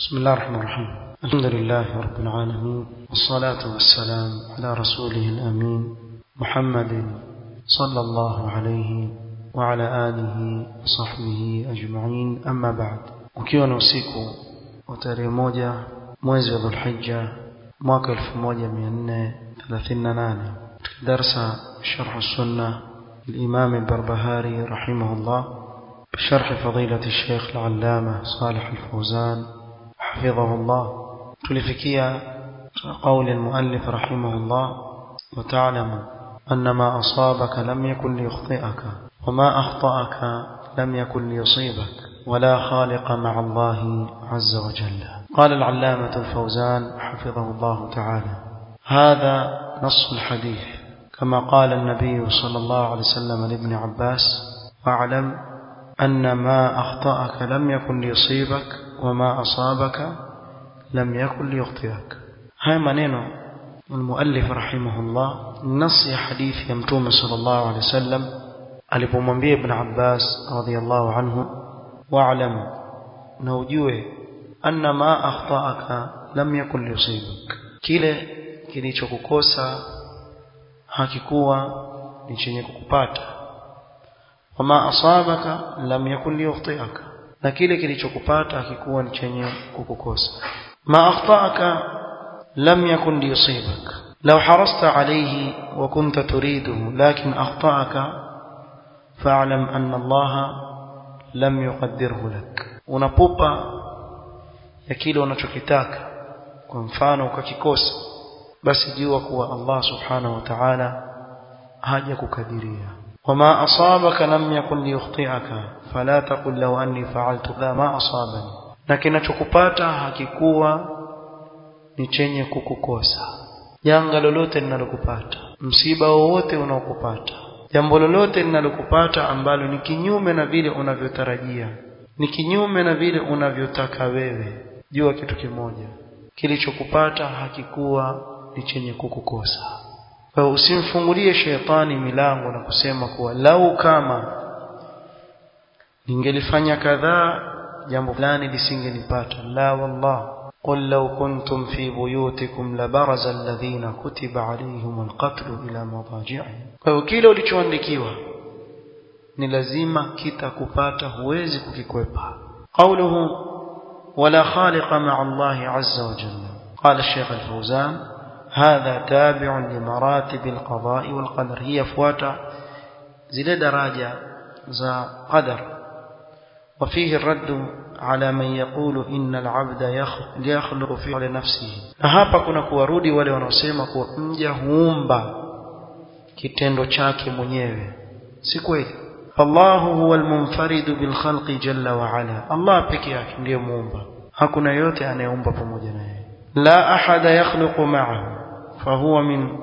بسم الله الرحمن الرحيم. الحمد لله رب العالمين، والصلاة والسلام على رسوله الأمين محمد صلى الله عليه وعلى آله وصحبه أجمعين. أما بعد. ukiwa na usiku wa tarehe 1 mwezi wa Dhulhijja mwaka 1438 darasa sharh السنة الإمام البربهاري رحمه الله بشرح فضيلة الشيخ العلامة صالح الفوزان حفظه الله. تلفكيا قول المؤلف رحمه الله: وتعلم أن ما أصابك لم يكن ليخطئك وما أخطأك لم يكن ليصيبك ولا خالق مع الله عز وجل. قال العلامة الفوزان حفظه الله تعالى: هذا نص الحديث كما قال النبي صلى الله عليه وسلم لابن عباس: واعلم أن ما أخطأك لم يكن ليصيبك وما أصابك لم يكن ليخطئك. هاي maneno المؤلف رحمه الله نص حديث يمتوم صلى الله عليه وسلم alipomwambia Ibn Abbas radhiyallahu anhu: wa'lam, na ujue anna ma akhta'aka lam yakun liyusibak, kile kilichokukosa hakikuwa ni chenye kukupata. Wama asabaka lam yakun liyukhti'aka, na kile kilichokupata hakikuwa ni chenye kukukosa. Ma akhta'aka lam yakun liyusibak law harasta alayhi wa kunta turiduhu lakin akhta'aka fa'lam anna Allah lam yuqaddirhu lak. Unapupa ya kile unachokitaka, kwa mfano ukakikosa, basi jua kuwa Allah subhanahu wa ta'ala haja kukadiria. وما أصابك لم يكن ليخطئك فلا تقل لو أني فعلت ذا ما أصابني. na kinachokupata hakikuwa ni chenye kukukosa. Janga lolote linalokupata, msiba wowote unaokupata, jambo lolote linalokupata ambalo ni kinyume na vile unavyotarajia, ni kinyume na vile unavyotaka wewe, jua kitu kimoja: kilichokupata hakikuwa ni chenye kukukosa. Kwa usimfungulie shetani milango na kusema kuwa lau kama ningelifanya kadhaa jambo fulani lisingenipata. La wallah, qul law kuntum fi buyutikum labaraza alladhina kutiba alayhim alqatl ila madaji'ihim. Kwa kile ulichoandikiwa ni lazima kitakupata, huwezi kukikwepa. Qawluhu wala khaliqa ma'a Allah azza wa jalla. Qala Sheikh Al-Fawzan: هذا تابع لمراتب القضاء والقدر. هي فواتا زي درجة ذا قدر. وفيه الرد على من يقول إن العبد يخلق فعل نفسه. hapa kuna kuwarudi wale wanaosema kuwa mja huumba kitendo chake mwenyewe. Si kweli. Allahu huwa al-munfarid bil khalqi jalla wa ala. Allah pekee yake ndiye muumba, hakuna yote anayeumba pamoja naye. لا أحد يخلق معه فهو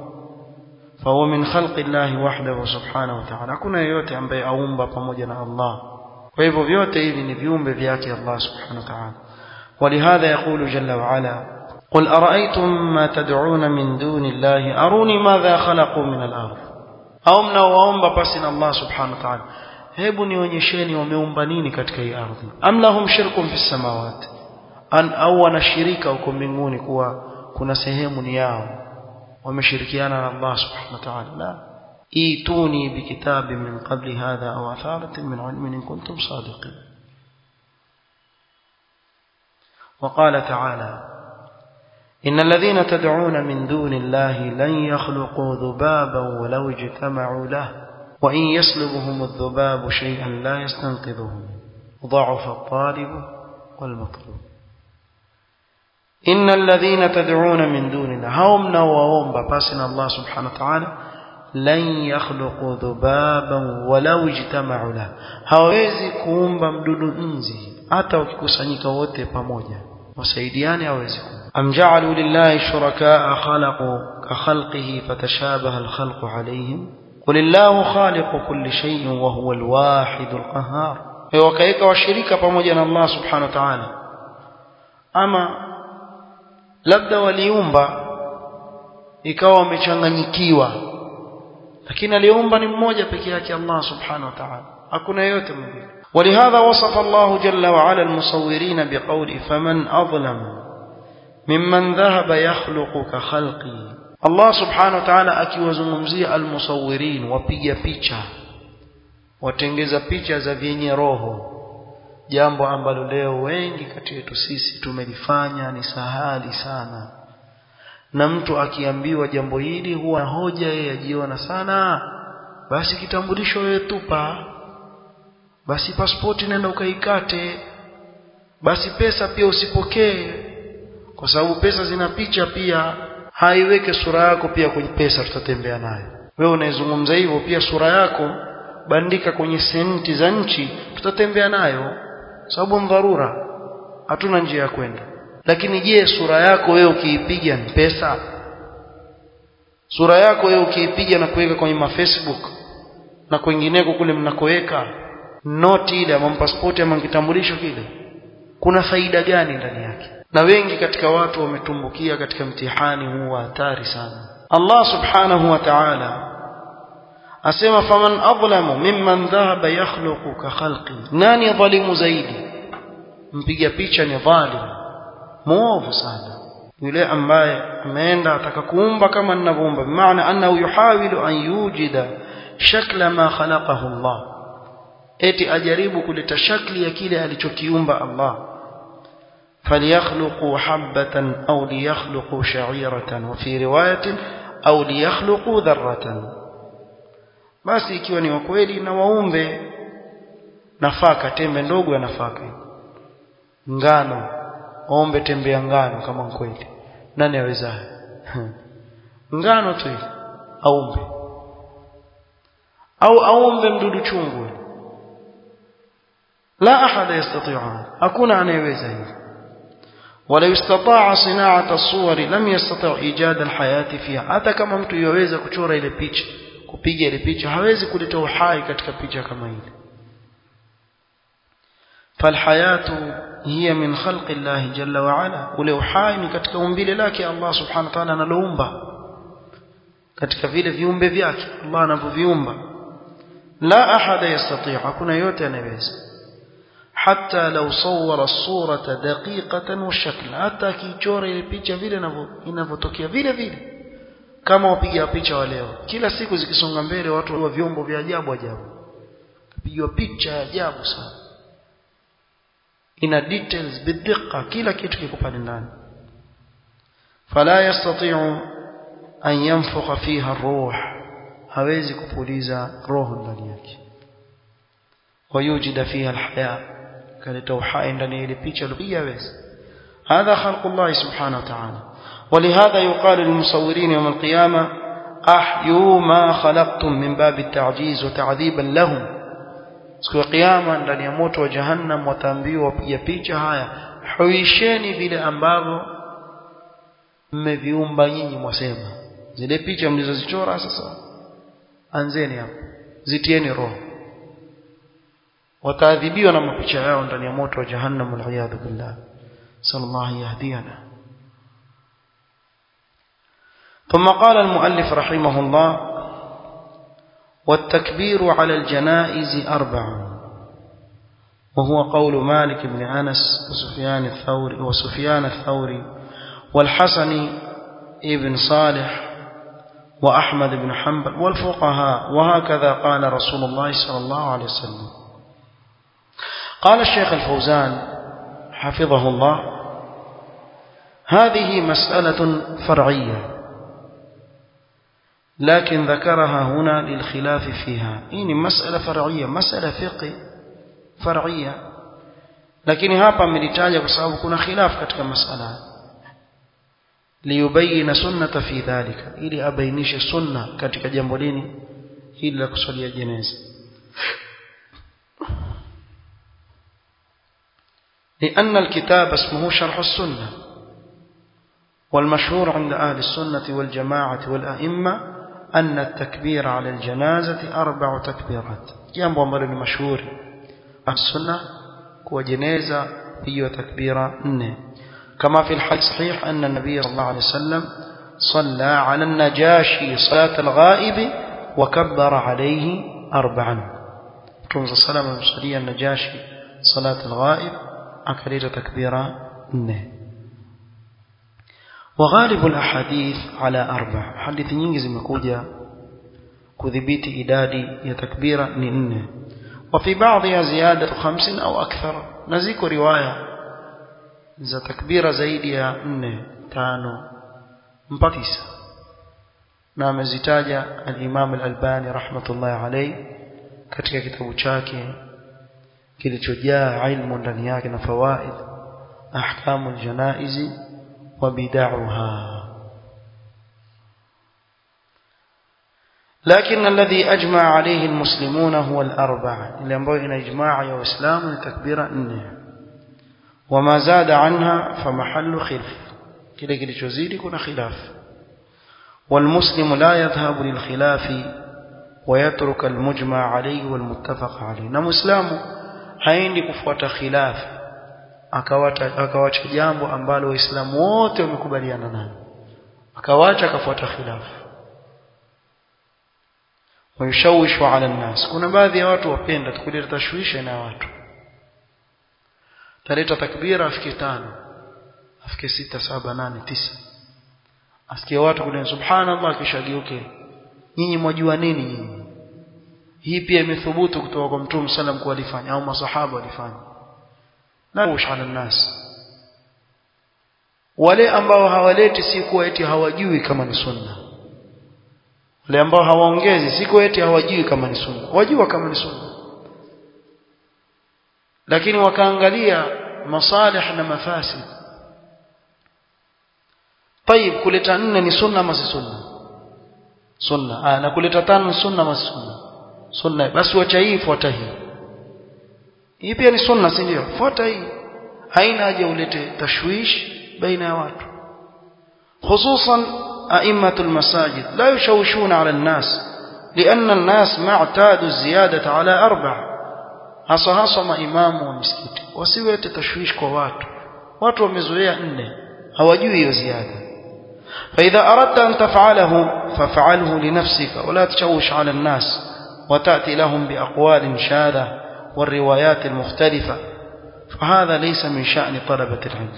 من خلق الله وحده سبحانه وتعالى. hakuna yote ambaye aumba pamoja na Allah. kwa hivyo vyote hivi ni viumbe vyake Allah subhanahu wa ta'ala. ولهذا يقول جل وعلا: قل أرأيتم ما تدعون من دون الله أروني ماذا خلقوا من الأرض. au mnaoomba pasi na Allah subhanahu wa ta'ala, hebu nionyesheni wameumba nini katika hii ardhi. am lahum shirkun fis samawati, au wanashirika huko mbinguni, kuwa kuna sehemu ni yao wameshirikiana na Allah subhanahu wa ta'ala. la ituni bikitabin min qabli hadha aw atharatin min ilmin in kuntum sadiqin. وقال تعالى: إن الذين تدعون من دون الله لن يخلقوا ذبابا ولو اجتمعوا له وإن يسلبهم الذباب شيئا لا يستنقذه ضعف الطالب والمطلوب. إن الذين تدعون من دون الله هم نوهم باسنا الله سبحانه وتعالى لن يخلقوا ذبابا ولو اجتمعوا له. hawezi kuumba mdudu nzi hata wakikusanyika wote pamoja wasaidiane, hawezi. am ja'alu lillahi shuraka khalaqu ka khalqihi fatashabaha al-khalqu alayhim qul illahu khaliqu kulli shay'in wa huwa al-wahid al-qahhar. wakaika washirika pamoja na Allah subhanahu wa ta'ala, ama labda waliumba ikawa wamechanganyikiwa, lakini aliumba ni mmoja pekee yake Allah subhanahu wa ta'ala, hakuna yote mwingine. ولهذا وصف الله جل وعلا المصورين بقوله فمن أظلم ممن ذهب يخلق كخلقي. Allah subhanahu wa ta'ala akiwazungumzia almusawirin, wapiga picha, watengeza picha za vyenye roho, jambo ambalo leo wengi kati yetu sisi tumelifanya ni sahali sana, na mtu akiambiwa jambo hili huwa hoja yeye ajiona sana, basi kitambulisho wewe tupa, basi pasipoti nenda ukaikate, basi pesa pia usipokee, kwa sababu pesa zina picha pia, haiweke sura yako pia kwenye pesa tutatembea nayo. Wewe unaizungumza hivyo, pia sura yako bandika kwenye senti za nchi tutatembea nayo, sababu ni dharura, hatuna njia ya kwenda. Lakini je, sura yako wewe ukiipiga ni pesa? Sura yako wewe ukiipiga na kuweka kwenye Facebook na kwingineko kule mnakoweka noti ile ama pasipoti ama kitambulisho kile, kuna faida gani ndani yake? Na wengi katika watu wametumbukia katika mtihani huu wa hatari sana. Allah subhanahu wa ta'ala asema faman adlamu mimman dhahaba yakhluqu ka khalqi. Nani dhalimu zaidi? Mpiga picha ni dhalim, muovu sana, yule ambaye ameenda ataka kuumba kama ninavyoumba, maana annahu yuhawilu an yujida shakla ma khalaqahu Allah, eti ajaribu kuleta shakli ya kile alichokiumba Allah. فليخلقوا حبة أو ليخلقوا شعيرة وفي رواية أو ليخلقوا ذرة. basi ikiwa ni kweli na waumbe nafaka, tembe ndogo ya nafaka, ngano, waumbe tembe ya ngano kama kweli. Nani aweza? Ngano tu aumbe, au aumbe mdudu chungu, la ahada yastati'u, hakuna anayeweza hivi. ولو استطاع صناعة الصور لم يستطع إيجاد الحياة فيها. hata kama mtu yaweza kuchora ile picha, kupiga ile picha, hawezi kuleta uhai katika picha kama ile. فالحياة هي من خلق الله جل وعلا, ule uhai ni katika umbile lake Allah subhanahu wa ta'ala analoumba, katika vile viumbe vyake Allah anavyoviumba. la ahada yastati', hakuna yote anayeweza. حتى لو صور الصورة دقيقة والشكل, hata kichora ile picha vile inavyotokea vile vile, kama wapiga picha wa leo, kila siku zikisonga mbele watu wa vyombo vya ajabu piga picha ya ajabu sana, ina details bidqiqa, kila kitu kiko pale ndani. fala yastati'u an yanfukha fiha ar-ruh, hawezi kupuliza roho ndani yake. wayujida fiha al-haya, kaleta uhai ndani ile picha aliyopiga hawezi. هذا خلق الله سبحانه وتعالى. ولهذا يقال للمصورين يوم القيامة أحيوا ما خلقتم من باب التعجيز وتعذيبا لهم. siku ya kiyama ndani ya moto wa jahannam wataambiwa wapiga picha haya, huisheni vile ambavyo mmeviumba nyinyi, mwasema zile picha mlizozichora, sasa anzeni hapo, zitieni roho. wataadhibiwa na mapicha yao ndani ya moto wa jahannam, waliyadhu billah, sallallahu yahdina. ثم قال المؤلف رحمه الله والتكبير على الجنائز 4، وهو قول مالك بن أنس وسفيان الثوري والحسن ابن صالح وأحمد بن حنبل والفقهاء، وهكذا قال رسول الله صلى الله عليه وسلم. قال الشيخ الفوزان حفظه الله هذه مسألة فرعية لكن ذكرها هنا للخلاف فيها. إني مسألة فرعية، مسألة فقه فرعية، لكن hapa amelitaja kwa sababu kuna khilaf katika masala, liyubayina sunnata fi dhalika, ili abainishe sunna katika jambo lini hili la kusalia jeneza. لأن الكتاب اسمه شرح السنة، والمشهور عند أهل السنة والجماعة والأئمة أن التكبير على الجنازة 4 تكبيرات. jambo ambalo ni mashuhuri السنة kwa jeneza hiyo takbira 4، كما في الحديث الصحيح أن النبي صلى الله عليه وسلم صلى على النجاشي صلاة الغائب وكبر عليه 4. Mtume sallallahu alayhi wasallam Najashi salat al-ghaib akaleta takbira 4. وغالب الأحاديث على 4. hadithi nyingi zimekuja kudhibiti idadi ya takbira ni 4. وفي بعضها زيادة 5 أو أكثر. نذكر رواية za takbira zaidi ya 4, 5 mpaka 9. na amezitaja al-Imam al-Albani rahmatullahi alayhi katika kitabu chake kilichojaa ilmu ndani yake na fawaid ahkamul janaiz wa bid'aha. لكن الذي أجمع عليه المسلمون هو الأربعة اللي ambayo ina ijmaa ya Waislamu ni takbira 4. وما زاد عنها فمحل خلاف. kile kilichozidi kuna khilaf. والمسلم لا يذهب للخلاف ويترك المجمع عليه والمتفق عليه. na muislamu haendi kufuata khilaf akawacha jambo ambalo waislamu wote wamekubaliana nalo akawacha akafuata khilaf. ويشوش على الناس. kuna baadhi ya watu wapenda kuleta tashwishi na watu. taleta takbira afike 5 afike 6 7 8 9 asikie watu kule subhanallah kisha geuke. Nyinyi mwajua nini nyinyi? Hii pia imethubutu kutoka kwa Mtume sallam kwa alifanya au masahaba walifanya. Na ala nas. Wale ambao hawaleti si kuwa eti hawajui kama ni sunna. Wale ambao hawaongezi si kuwa eti hawajui kama ni sunna. Wajua kama ni sunna. Lakini wakaangalia masalih na mafasid. طيب kuleta 4 ni sunna ama si sunna? Sunna. Na kuleta 5 ni sunna ama si sunna? Sunna. Basi wacha hii fuata hii. Hii pia ni sunna si ndio? Fuata hii. Haina haja ulete tashwish baina ya watu. Hususan a'immatul masajid la yushawishuna 'ala an-nas لأن الناس ما اعتادوا الزيادة على 4. hasa maimamu wa msikiti wasiwete tashwish kwa watu wamezoea 4 hawajui hiyo ziada. فإذا أردت أن تفعله ففعله لنفسك ولا تشوش على الناس وتأتي لهم بأقوال شاذة والروايات المختلفة فهذا ليس من شأن طلبة العلم.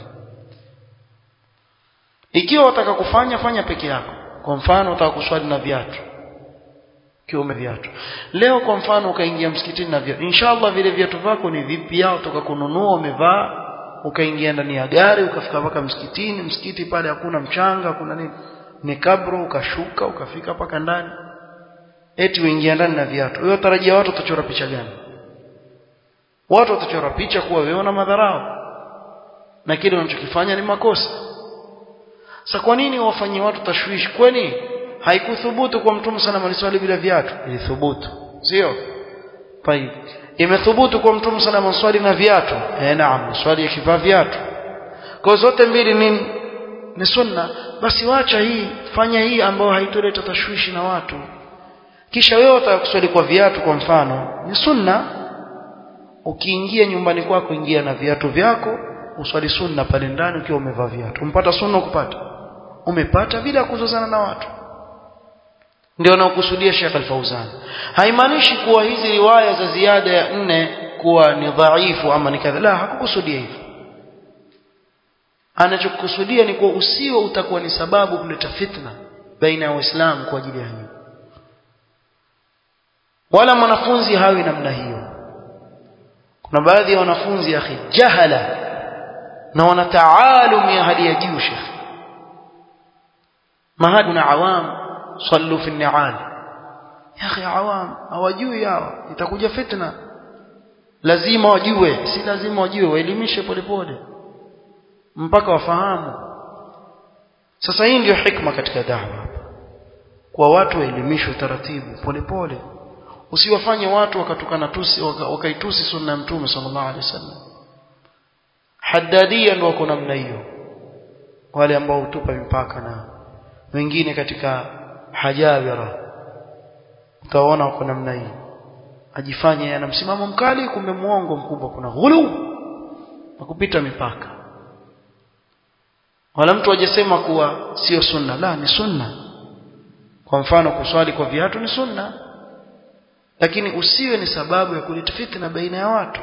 ikiwa utaka kufanya fanya peke yako. Kwa mfano utaka kuswali na viatu kiume viatu leo kwa mfano ukaingia msikitini na viatu inshallah vile viatu vako ni vipya utoka kununua umevaa ukaingia ndani ya gari ukafika mpaka msikitini msikiti pale hakuna mchanga hakuna nini ni kabro ukashuka ukafika mpaka ndani eti uingia ndani na viatu wewe tarajia watu watachora picha gani? Watu watachora picha kuwa wewe una madharau na kile unachokifanya ni makosa. Sasa kwa nini wafanyie watu tashwishi? Kwani haikuthubutu kwa Mtume sallallahu alayhi wasallam bila viatu? Ilithubutu, sio? Tayeb. Imethubutu kwa Mtume sallallahu alayhi wasallam na viatu? Naam, swali yakivaa viatu. Kwa zote mbili ni sunna. Basi wacha hii, fanya hii ambayo haitoleta tashwishi na watu. Kisha wewe utakuswali kwa viatu kwa mfano, ni sunna. Ukiingia nyumbani kwako ingia na viatu vyako, uswali sunna pale ndani ukiwa umevaa viatu. Umpata sunna kupata? Umepata bila kuzozana na watu. Ndio anaokusudia Sheikh Al-Fauzan. Haimaanishi kuwa hizi riwaya za ziada ya 4 kuwa ni dhaifu ama ni kadha. La, hakukusudia hivyo. Anachokusudia ni kuwa usio utakuwa ni sababu kuleta fitna baina ya Waislamu kwa ajili ya hiyo. Wala mwanafunzi hawi namna hiyo. Kuna baadhi ya wanafunzi akhi jahala na wanataalum ya hali ya juu Sheikh. Mahaduna awam صلوا في النعال يا اخي عوام hawajui hawa itakuja fitna lazima wajue si lazima wajue waelimishe polepole mpaka wafahamu. Sasa hii ndio hikma katika da'wa kwa watu waelimishwe taratibu polepole usiwafanye watu wakatukana tusi wakaitusi sunna ya Mtume sallallahu alaihi wasallam. Haddadia ndio wako namna hiyo wale ambao hutupa mipaka na wengine katika hajawira utaona wako namna hii ajifanye ana msimamo mkali kumbe muongo mkubwa kuna ghulu na kupita mipaka. Wala mtu ajesema kuwa sio sunna, la ni sunna. Kwa mfano kuswali kwa viatu ni sunna lakini usiwe ni sababu ya kuleta fitna baina ya watu.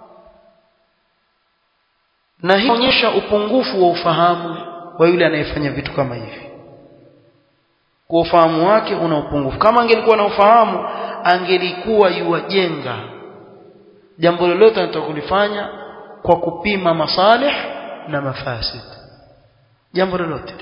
Na hii inaonyesha upungufu wa ufahamu wa yule anayefanya vitu kama hivi. Kwa ufahamu wake una upungufu. Kama angelikuwa na ufahamu, angelikuwa yuwajenga jambo lolote anataka kwa kupima masalih na mafasid. Jambo lolote.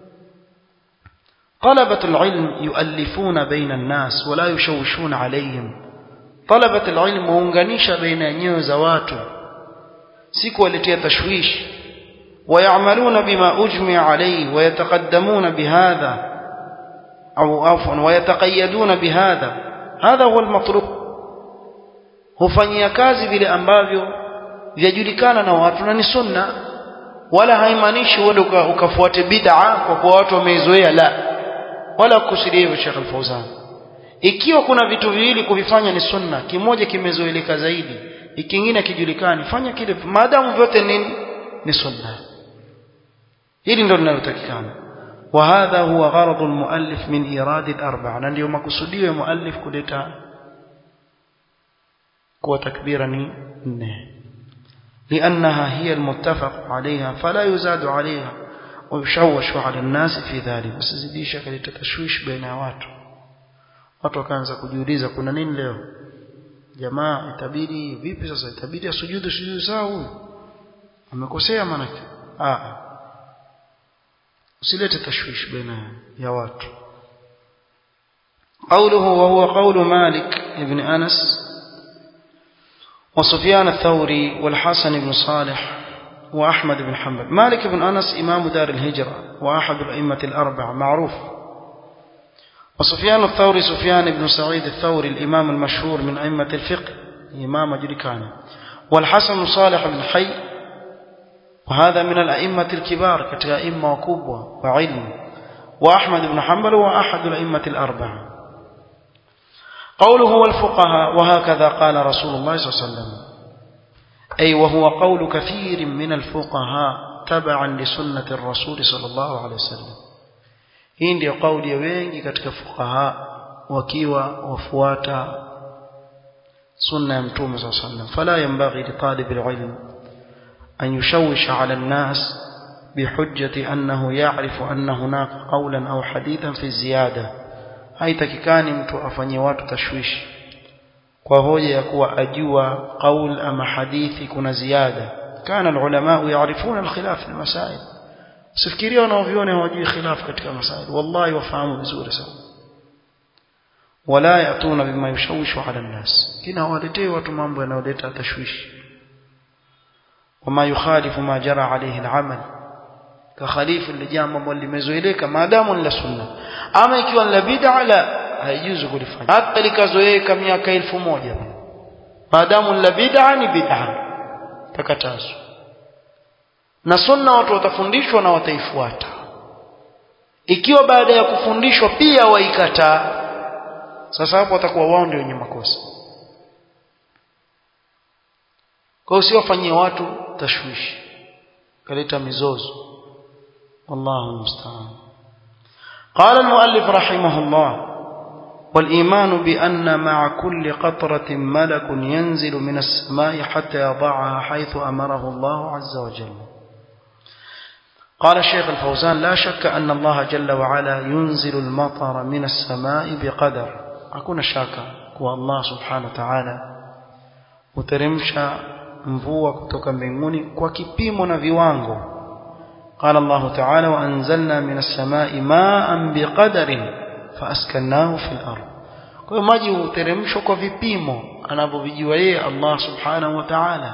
طلبة العلم يؤلفون بين الناس ولا يشوشون عليهم. طلبة العلم huunganisha baina nyoyo za watu, si kuwaletea tashwish. ويعملون بما أجمع عليه ويتقدمون بهذا أو عفوا ويتقيدون بهذا. هذا هو المطلوب. hufanyia kazi vile ambavyo vyajulikana na watu na ni sunna, wala haimaanishi wewe ukafuate bid'a kwa kuwa watu wameizoea, la, wala kusudia hivyo Sheikh Al-Fawzan. Ikiwa kuna vitu viwili kuvifanya ni sunna, kimoja kimezoeleka zaidi, kingine kijulikani, fanya kile maadamu vyote ni sunna. Hili ndio linalotakikana. Wa hadha huwa gharad al-muallif min irad al-arba'a. Na ndio makusudio ya muallif kuleta kwa takbira ni 4, لأنها هي المتفق عليها فلا يزاد عليها ويشوش على الناس في ذلك. usizidisha kaleta tashwish baina ya watu wakaanza kujiuliza kuna nini leo jamaa, itabidi vipi sasa, itabidi asujudu sawa, huyu amekosea manake. usilete tashwish baina ya watu. قوله وهو قول مالك ابن أنس وسفيان الثوري والحسن بن صالح وأحمد بن حنبل. مالك بن أنس إمام دار الهجرة وأحد الأئمة الأربعة معروف. وسفيان الثوري سفيان بن سعيد الثوري الإمام المشهور من أئمة الفقه، إمام جريكان. والحسن صالح بن حي وهذا من الأئمة الكبار كأئمة وكبوة وعلم. وأحمد بن حنبل وأحد الأئمة الأربعة. قوله والفقهاء وهكذا قال رسول الله صلى الله عليه وسلم، أي وهو قول كثير من الفقهاء تبعا لسنة الرسول صلى الله عليه وسلم. hii ndio kauli ya wengi katika fuqaha wakiwa wafuata sunna ya mtume صلى الله عليه وسلم. فلا ينبغي لطالب العلم أن يشوش على الناس بحجة أنه يعرف أن هناك قولا أو حديثا في الزيادة. haitakikani mtu afanye watu tashwishi kwa hoja ya kuwa ajua qaul ama hadithi kuna ziada. kana ulama yaarifuna alkhilaf fi almasail. sifikiria wanaoviona hawajui khilaf katika masail, wallahi wafahamu vizuri sana. wala yatuna bima yushawishu ala alnas, kina waletee watu mambo yanayoleta tashwishi. wama yukhalifu ma jara alayhi alamal, kakhalifu lijambo ambalo limezoeleka maadamu ni la sunna. ama ikiwa ni la bid'a, la haijuzu kulifanya hata likazoeleka miaka 1000, maadamu ni la bid'a ni bid'a, takatazo. Na sunna watu watafundishwa na wataifuata. Ikiwa baada ya kufundishwa pia waikataa, sasa hapo watakuwa wao ndio wenye makosa. kwa hiyo usiwafanyie watu tashwishi kaleta mizozo. والله المستعان. قال المؤلف رحمه الله: والإيمان بأن مع كل قطرة ملك ينزل من السماء حتى يضعها حيث أمره الله عز وجل. قال الشيخ الفوزان: لا شك أن الله جل وعلا ينزل المطر من السماء بقدر. أكون شاكا والله سبحانه وتعالى مترمشا mvua kutoka mbinguni kwa kipimo na viwango. قال الله تعالى: وأنزلنا من السماء ماء بقدر فأسكناه في الأرض. kwa hiyo maji huteremshwa kwa vipimo anavyovijua yeye Allah subhanahu wa ta'ala.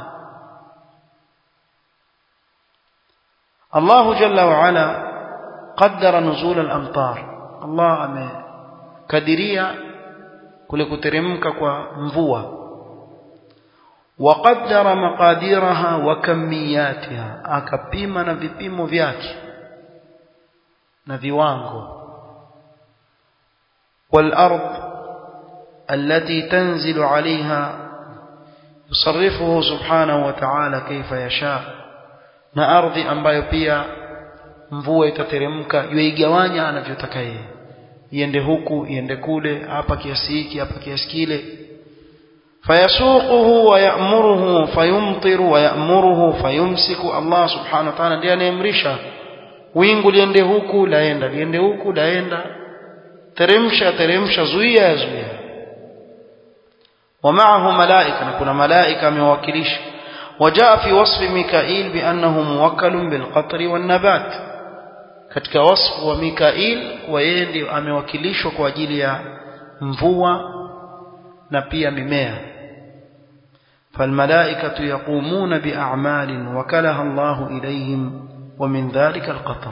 Allah jalla wa ala qaddara nuzul al-amtar. Allah amekadiria kule kuteremka kwa mvua. وقدر مقاديرها وكمياتها, akapima na vipimo vyake na viwango. والأرض التي تنزل عليها يصرفه سبحانه وتعالى كيف يشاء, na ardhi ambayo pia mvua itateremka yuigawanya anavyotaka yeye, iende huku iende kule, hapa kiasi hiki hapa kiasi kile. fayasuquhu wa ya'muruhu fayumtiru wa ya'muruhu fayumsiku. Allah subhanahu wa ta'ala ndiye anaamrisha wingu liende huku laenda, liende huku laenda, teremsha, zuia. Wa ma'ahu malaika, na kuna malaika amewakilisha. Wajaa fi wasfi Mikail bi annahu muwakkalun bil qatri wan nabat, katika wasfu wa Mikail wa yeye ndiye amewakilishwa kwa ajili ya mvua na pia mimea. فالملائكة يقومون بأعمال وكلها الله إليهم ومن ذلك القطر.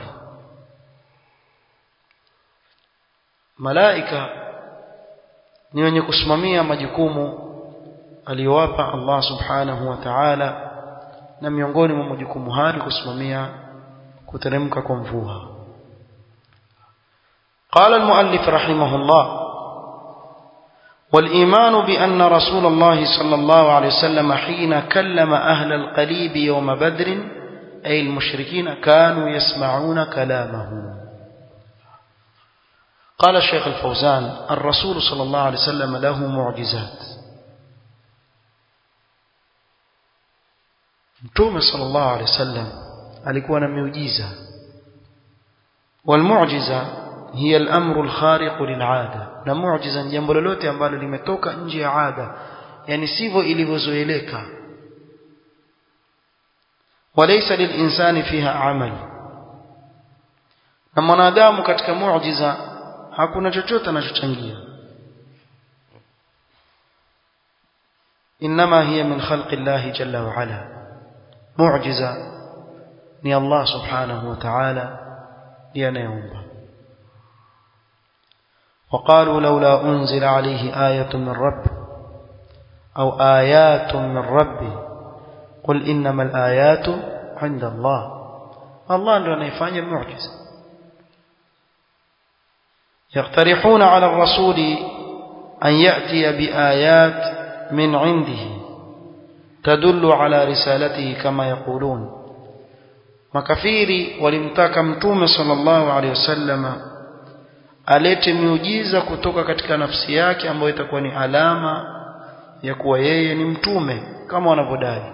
ملائكة ni wenye kusimamia majukumu aliyowapa Allah subhanahu wa ta'ala, na miongoni mwa majukumu hayo kusimamia kuteremka kwa mvua. قال المؤلف رحمه الله: والإيمان بأن رسول الله صلى الله عليه وسلم حين كلم أهل القليب يوم بدر أي المشركين كانوا يسمعون كلامه. قال الشيخ الفوزان: الرسول صلى الله عليه وسلم له معجزات. متوم صلى الله عليه وسلم alikuwa na miujiza. والمعجزة هي الأمر الخارق للعادة. na muujiza ni jambo lolote ambalo limetoka nje ya ada, yani sivyo ilivyozoeleka. walaysa lilinsani fiha amal, na mwanadamu katika muujiza hakuna chochote anachochangia. inma hiya min khalqi Allah jalla wa ala. muujiza ni Allah subhanahu wa ta'ala ndiye anayeumba. وقالوا لولا أنزل عليه آية من رب أو آيات من ربه قل إنما الآيات عند الله. الله لا يفعل المعجزة. يقترحون على الرسول أن يأتي بآيات من عنده تدل على رسالته كما يقولون. makafiri walimtaka mtume sallallahu alaihi wasallam alete miujiza kutoka katika nafsi yake ambayo itakuwa ni alama ya kuwa yeye ni mtume kama wanavyodai.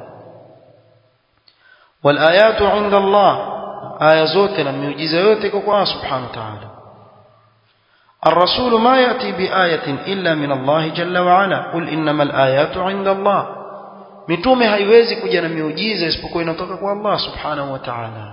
wal ayatu inda Allah, aya zote na miujiza yote iko kwa Allah subhanahu wa ta'ala. الرسول ما يأتي بآية إلا من الله جل وعلا قل إنما الآيات عند الله. mitume haiwezi kuja na miujiza isipokuwa inatoka kwa Allah subhanahu wa ta'ala.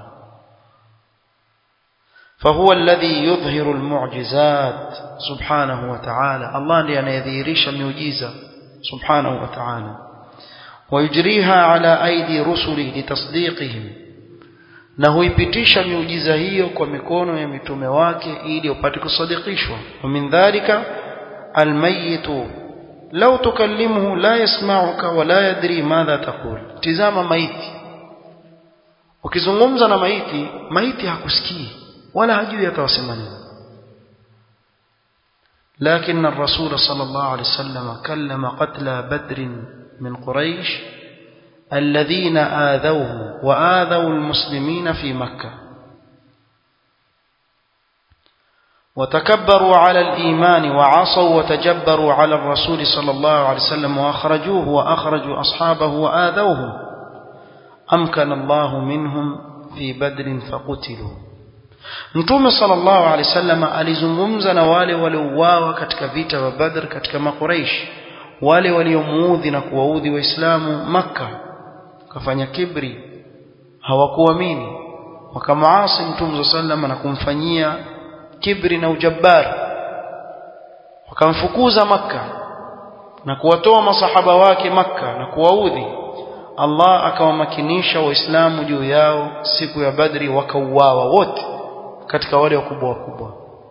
فهو الذي يظهر المعجزات سبحانه وتعالى. الله ndiye anayedhihirisha miujiza subhanahu wa ta'ala. ويجريها على أيدي رسله لتصديقهم, na huipitisha miujiza hiyo kwa mikono ya mitume wake ili upate kusadikishwa. ومن ذلك الميت لو تكلمه لا يسمعك ولا يدري ماذا تقول. tizama maiti, ukizungumza na maiti hakusikii wala hajui atawasema nini. لكن الرسول صلى الله عليه وسلم كلم قتلى بدر من قريش الذين آذوه وآذوا المسلمين في مكة وتكبروا على الإيمان وعصوا وتجبروا على الرسول صلى الله عليه وسلم وأخرجوه وأخرجوا أصحابه وآذوه أمكن الله منهم في بدر فقتلوا. Mtume sallallahu alaihi wasallam alizungumza na wale waliouawa katika vita vya Badr katika Makuraish, wale waliomuudhi na kuwaudhi waislamu Makka, kafanya kibri, hawakuamini, wakamaasi Mtume sallallahu na kumfanyia kibri na ujabbar, wakamfukuza Makka na kuwatoa masahaba wake Makka na kuwaudhi. Allah akawamakinisha waislamu juu yao siku ya Badri, wakauawa wote katika wale wakubwa.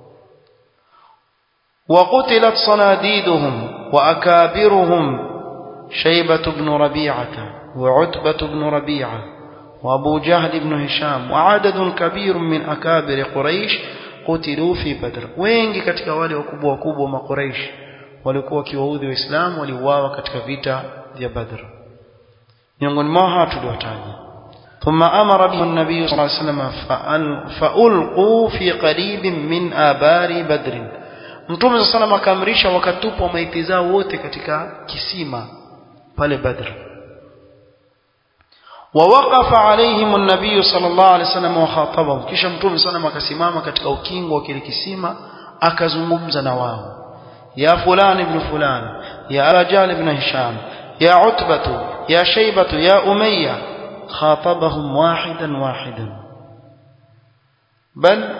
وقتلت صناديدهم وأكابرهم شيبة بن ربيعة وعتبة بن ربيعة وأبو جهل بن هشام وعدد كبير من أكابر قريش قتلوا في بدر. wengi katika wale wakubwa wa Quraysh walikuwa kiwaudhi waislamu waliuawa katika vita vya Badr. miongoni mwao tuliotaja. ثم أمر به النبي صلى الله عليه وسلم فألقوا في قريب من آبار بدر. Mtume صلى الله عليه وسلم akaamrisha wakatupwa maiti zao wote katika kisima pale Badr. ووقف عليهم النبي صلى الله عليه وسلم وخاطبهم, kisha mtume sana akasimama katika ukingo wa kile kisima akazungumza na wao. Ya fulani ibn fulani, ya Rajal ibn Hisham, ya Utbatu, ya Shaybatu, ya Umayya, khatabahum wahidan wahidan. Bal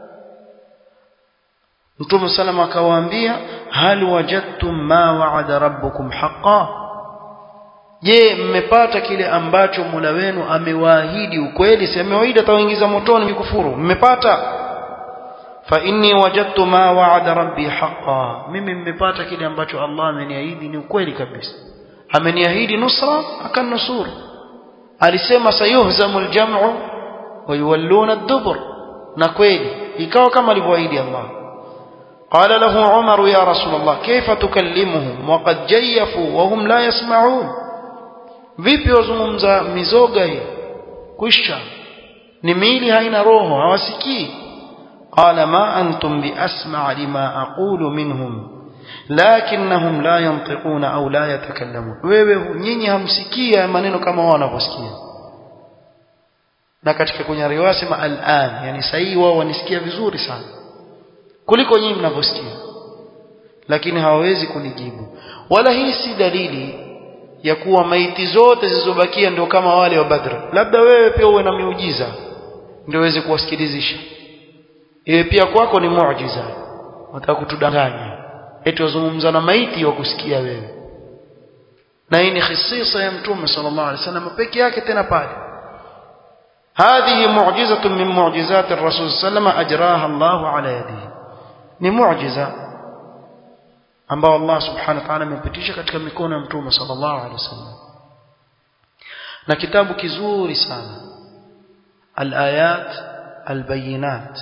mtume salama akawaambia, hal wajadtum ma wa'ada rabbukum haqqan, je, mmepata kile ambacho Mola wenu amewaahidi ukweli? Si amewaahidi atawaingiza motoni mkufuru? Mmepata? Fa inni wajadtu ma wa'ada rabbi haqqan, mimi mmepata kile ambacho Allah ameniahidi ni ukweli kabisa. Ameniahidi nusra, akanusuru. Alisema sayuhzamul jam'u wa yuwalluna ad-dubur, na kweli ikawa kama alivyoahidi Allah. قال له عمر يا رسول الله كيف تكلمهم وقد جيفوا وهم لا يسمعون, vipi wazungumza mizoga hii kwisha ni miili haina roho hawasikii? قال ما أنتم بأسمع لما أقول منهم لكنهم لا ينطقون أو لا يتكلمون, wewe nyinyi hamsikia maneno kama wao wanavyosikia. Na katika kwenye riwaya sema al'an, yani sahihi wao wanisikia vizuri sana kuliko nyinyi mnavyosikia, lakini hawawezi kunijibu. Wala hii si dalili ya kuwa maiti zote zilizobakia ndio kama wale wa Badr. Labda wewe pia uwe na miujiza ndio uweze kuwasikilizisha, iwe pia kwako ni muujiza. Wataka kutudanganya eti wazungumza na maiti wa kusikia wewe, na hii ni khisisa ya Mtume sallallahu alaihi wasallam pekee yake. Tena pale هذه معجزة من معجزات الرسول صلى الله عليه وسلم أجراها الله على يده, ni muujiza ambao Allah subhanahu wa ta'ala amepitisha katika mikono ya Mtume sallallahu alaihi wasallam. Na kitabu kizuri sana al-ayat al-bayinat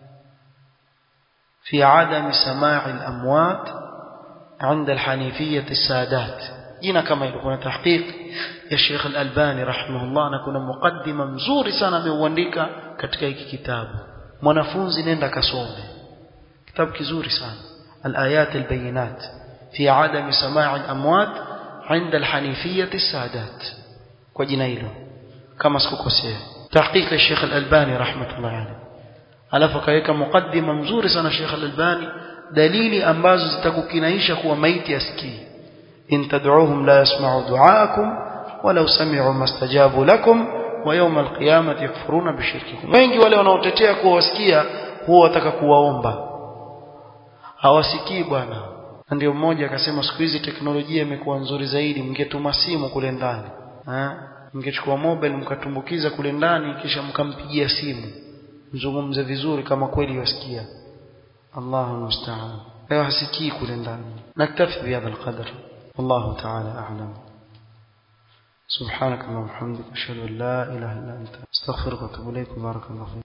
fi adam sama' al-amwat 'inda al-hanifiyyah as-sadat, jina kama hilo. Kuna tahqiq ya Sheikh al-Albani rahimahullah, na kuna mukaddima mzuri sana ameuandika katika hiki kitabu. Mwanafunzi nenda kasome kitabu kizuri sana, al-ayat al-bayinat fi adam sama' al-amwat 'inda al-hanifiyyah as-sadat, kwa jina hilo kama sikukosea, tahqiq ya Sheikh al-Albani rahmatullah alayhi. Alafu kaweka mukaddima mzuri sana Sheikh al-Albani, dalili ambazo zitakukinaisha kuwa maiti asikii. in tad'uuhum la yasma'u du'aakum walau sami'u mastajabu lakum wa yawm al-qiyamati yakfuruna bi shirkikum. Wengi wale wanaotetea kuwa wasikia huwa wataka kuwaomba, hawasikii bwana. Ndio mmoja akasema siku hizi teknolojia imekuwa nzuri zaidi, mngetuma simu kule ndani, mngechukua mobile mkatumbukiza kule ndani, kisha mkampigia simu mzungumze vizuri kama kweli wasikia. Allahu musta'an, leo hasikii kule ndani. Naktafi bihadha alqadr, wallahu ta'ala a'lam. سبحانك اللهم وبحمدك اشهد ان لا اله الا انت استغفرك واتوب اليك. بارك الله فيك.